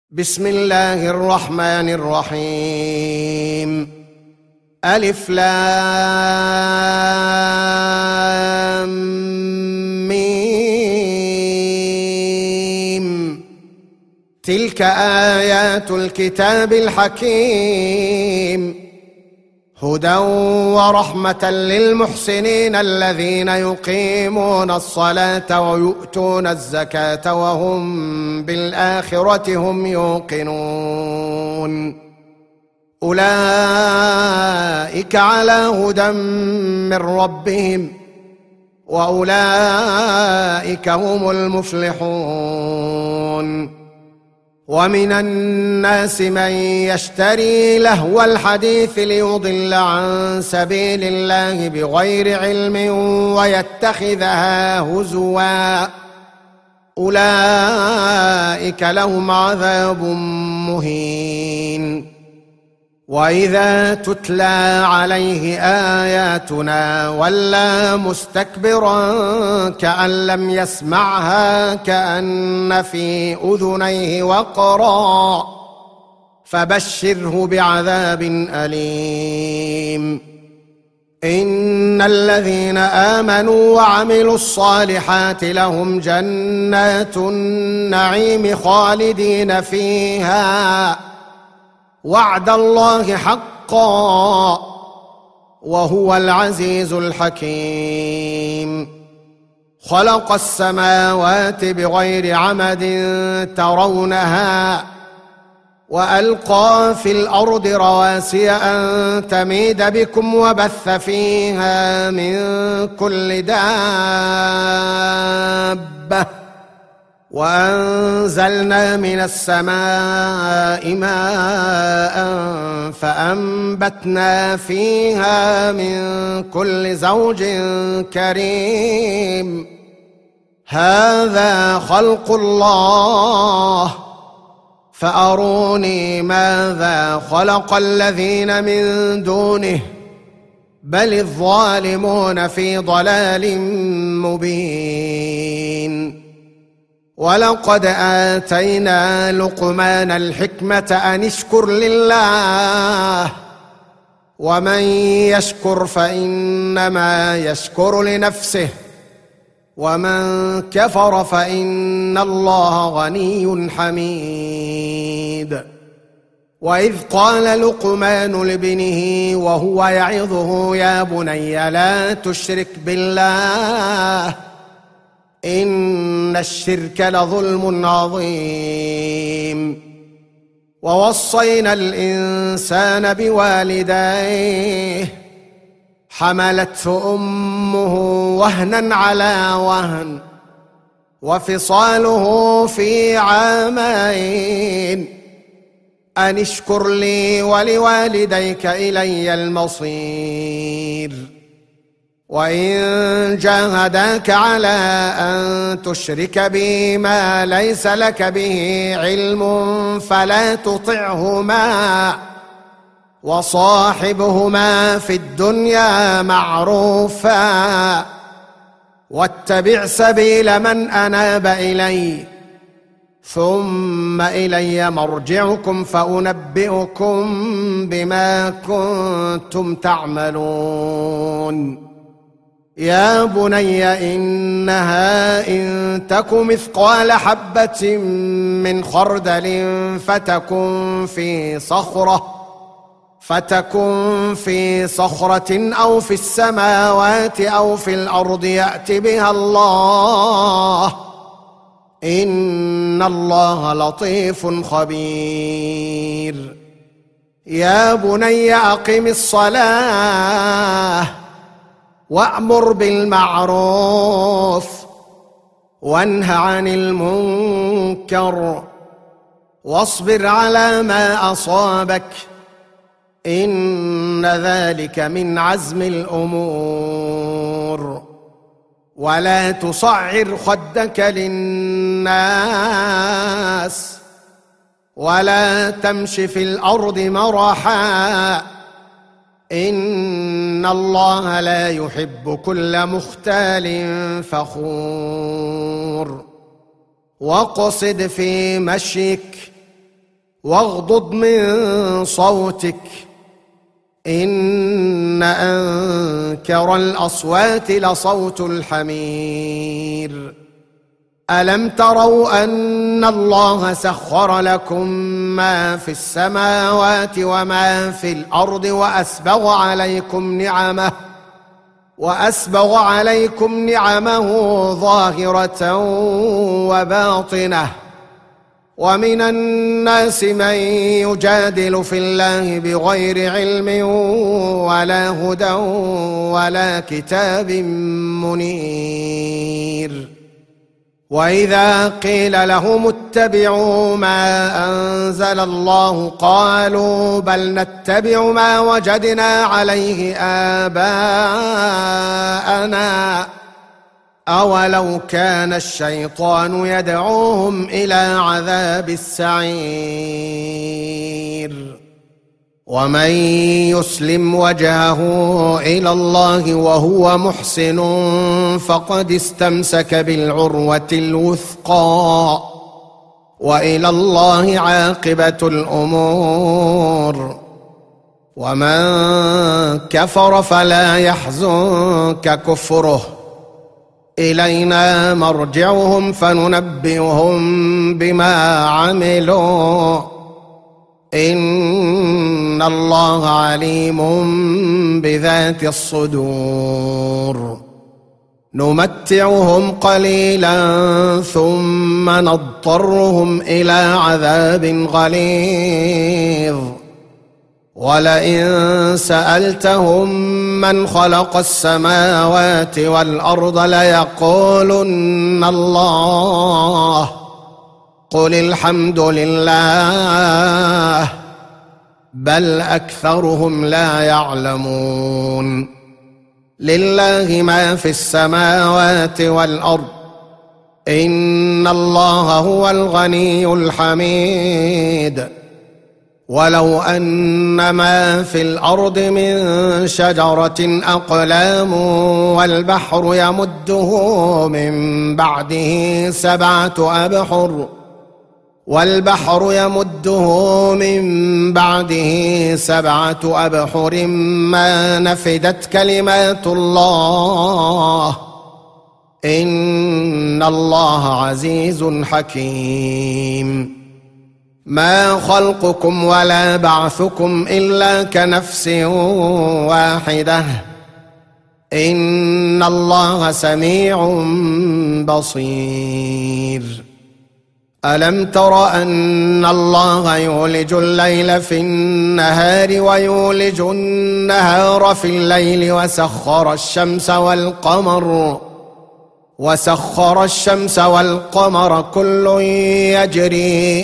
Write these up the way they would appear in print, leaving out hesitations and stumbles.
بسم الله الرحمن الرحيم. ألف لام ميم. تلك آيات الكتاب الحكيم، هدى ورحمة للمحسنين الذين يقيمون الصلاة ويؤتون الزكاة وهم بالآخرة هم يوقنون. أولئك على هدى من ربهم وأولئك هم المفلحون. ومن الناس من يشتري لهو الحديث ليضل عن سبيل الله بغير علم ويتخذها هزوا، أولئك لهم عذاب مهين. وإذا تتلى عليه آياتنا ولى مستكبرا كأن لم يسمعها كأن في أذنيه وقرا، فبشره بعذاب أليم. إن الذين آمنوا وعملوا الصالحات لهم جنات النعيم خالدين فيها، وعد الله حقا وهو العزيز الحكيم. خلق السماوات بغير عمد ترونها وألقى في الأرض رواسي أن تميد بكم وبث فيها من كل دابة، وأنزلنا من السماء ماء فأنبتنا فيها من كل زوج كريم. هذا خلق الله، فأروني ماذا خلق الذين من دونه، بل الظالمون في ضلال مبين. ولقد آتينا لقمان الحكمة أن اشكر لله، ومن يشكر فإنما يشكر لنفسه، ومن كفر فإن الله غني حميد. وإذ قال لقمان لابنه وهو يعظه يا بني لا تشرك بالله إن الشرك لظلم عظيم. ووصينا الإنسان بوالديه حملته أمه وهنا على وهن وفصاله في عامين أن اشكر لي ولوالديك إلي المصير. وإن جاهداك على أن تشرك بي ما ليس لك به علم فلا تطعهما، وصاحبهما في الدنيا معروفا، واتبع سبيل من أناب إلي، ثم إلي مرجعكم فأنبئكم بما كنتم تعملون. يا بني إنها إن تك مثقال حبة من خردل فتكن في صخرة أو في السماوات أو في الأرض يأت بها الله، إن الله لطيف خبير. يا بني أقم الصلاة وأمر بالمعروف وانه عن المنكر واصبر على ما أصابك، إن ذلك من عزم الأمور. ولا تصعر خدك للناس ولا تمش في الأرض مرحا، إن الله لا يحب كل مختال فخور. واقصد في مشيك واغضض من صوتك إن أنكر الأصوات لصوت الحمير. ألم تروا أن الله سخر لكم ما في السماوات وما في الأرض وأسبغ عليكم نعمه ظاهرة وباطنة، ومن الناس من يجادل في الله بغير علم ولا هدى ولا كتاب منير. وإذا قيل لهم اتبعوا ما أنزل الله قالوا بل نتبع ما وجدنا عليه آباءنا أولو كان الشيطان يدعوهم إلى عذاب السعير. ومن يسلم وجهه إلى الله وهو محسن فقد استمسك بالعروة الوثقى وإلى الله عاقبة الأمور. ومن كفر فلا يحزنك كفره، إلينا مرجعهم فننبئهم بما عملوا إن الله عليم بذات الصدور. نمتعهم قليلا ثم نضطرهم إلى عذاب غليظ. ولئن سألتهم من خلق السماوات والأرض ليقولن الله قل الحمد لله بل أكثرهم لا يعلمون. لله ما في السماوات والأرض إن الله هو الغني الحميد. ولو أن ما في الأرض من شجرة أقلام والبحر يمده من بعده سبعة أبحر ما نفدت كلمات الله إن الله عزيز حكيم. ما خلقكم ولا بعثكم إلا كنفس واحدة إن الله سميع بصير. ألم تر أن الله يولج الليل في النهار ويولج النهار في الليل وسخر الشمس والقمر كل يجري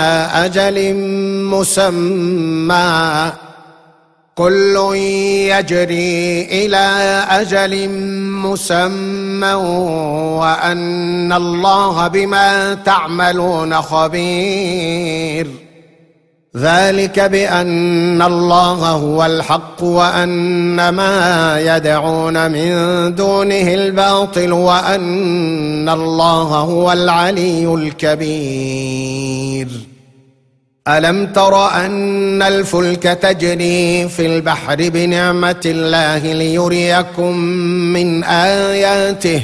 إلى أجل مسمى وأن الله بما تعملون خبير. ذلك بأن الله هو الحق وأن ما يدعون من دونه الباطل وأن الله هو العلي الكبير. ألم تر أن الفلك تجري في البحر بنعمة الله ليريكم من آياته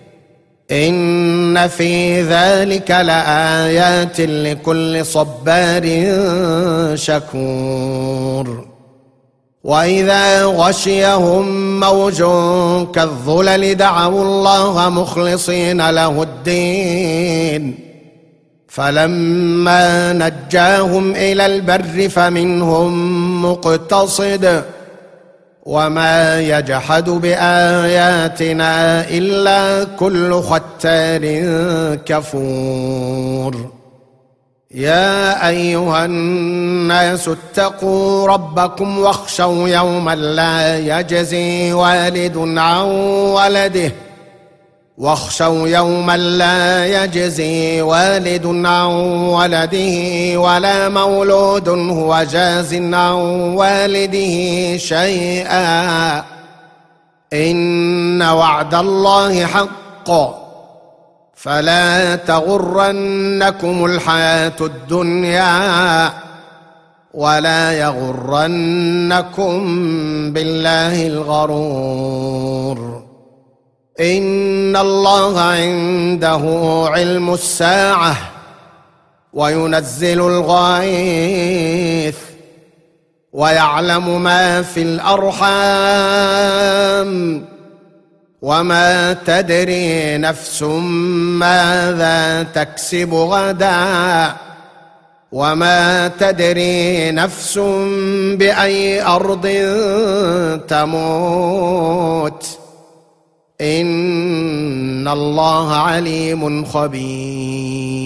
إن في ذلك لآيات لكل صبار شكور. وإذا غشيهم موج كالظلل دعوا الله مخلصين له الدين فلما نجاهم إلى البر فمنهم مقتصد وما يجحد بآياتنا إلا كل ختار كفور. يا أيها الناس اتقوا ربكم واخشوا يوما لا يجزي والد عن ولده ولا مولود هو جاز عن والده شيئا إن وعد الله حق فلا تغرنكم الحياة الدنيا ولا يغرنكم بالله الغرور. إن الله عنده علم الساعة وينزل الغيث ويعلم ما في الأرحام وما تدري نفس ماذا تكسب غدا وما تدري نفس بأي أرض تموت إن الله عليم خبير.